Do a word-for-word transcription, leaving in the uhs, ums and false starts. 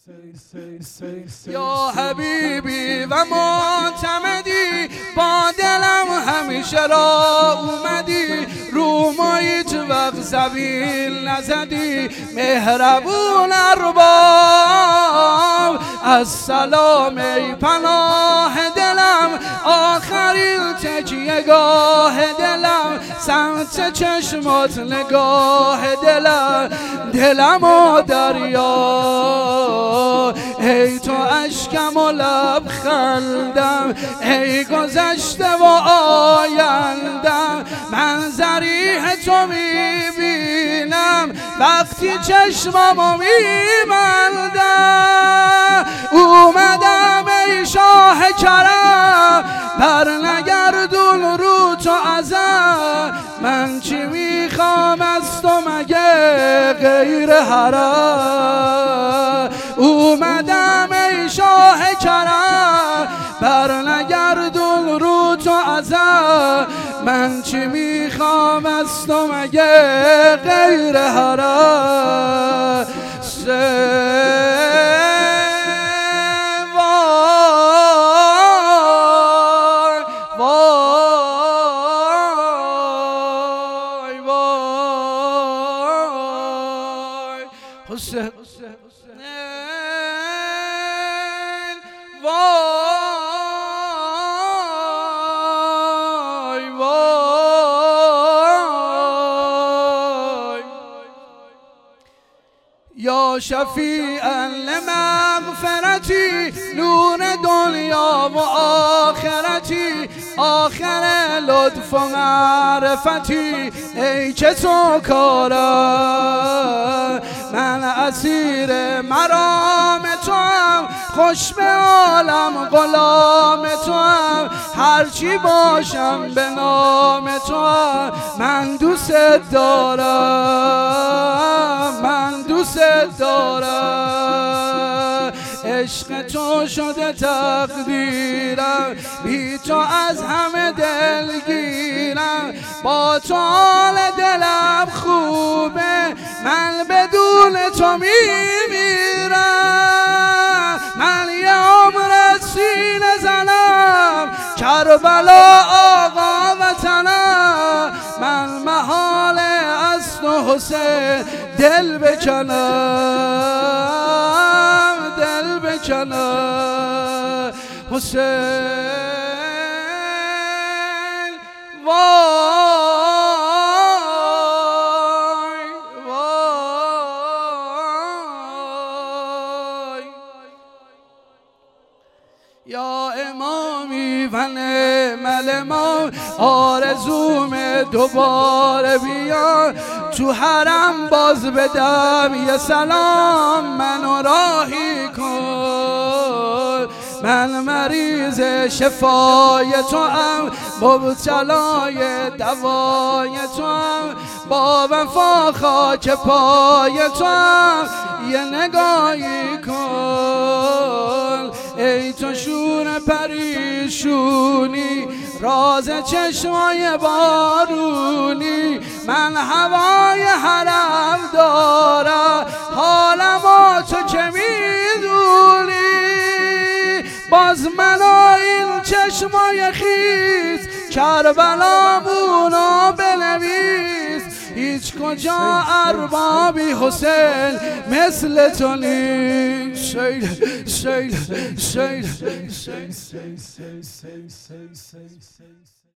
یا حبیبی و معتمدی، با دلم همیشه را اومدی، رو ما هیچ وقت زبیل نزدی، مهربون ارباب از سلام ای پناه دلم، آخرین تکیه گاه دلم، سمت چشمات نگاه دلم، دلم و دریا ای تو اشکم و لبخندم، ای گذشته و آیندم، من ضریح تو میبینم وقتی چشممو میبندم، اومدم ای شاه کرم بر نگردون رو تو ازم، من چی میخوام از تو مگه غیر حرم، اومدم ای شاه کرم بر نگردون رو تو ازم، من چی میخوام از تو مگه غیر حرم. حسین وای وای یا شفیعا لمغفرتی، نور دنیا و آخرتی، آخر لطف و معرفتی، ای که تو کارم من اسیر مرام تو هم، خوش به عالم غلام تو هم، هرچی باشم به نام تو هم، من دوست دارم من دوست دارم، عشق تو شده تقدیرم، بی تو از همه دلگیرم، با تو حال دلم خوبه، من بدون تو میمیرم، من یه عمر سینه زنم کربلا آقا وطنم، من محال از تو حسین دل بکنم دل بکنم حسین وای وای یا امامی و نعم الامام، آرزوم دوباره بیان تو حرم باز بدم یه سلام، منو راهی کن، من مریض شفای تو هم، مبتلای دوای تو هم، با وفا خاک پای تو هم، یه نگاهی کن، ای تو شور پریشونی، راز چشمای بارونی، من هوای حرم دارم، حالمو تو که میدونی، باز منو این چشمای خیز کربلامونو بنویس، هیچ کجا اربابی حسین مثل تو نیست. شیل شیل شیل شیل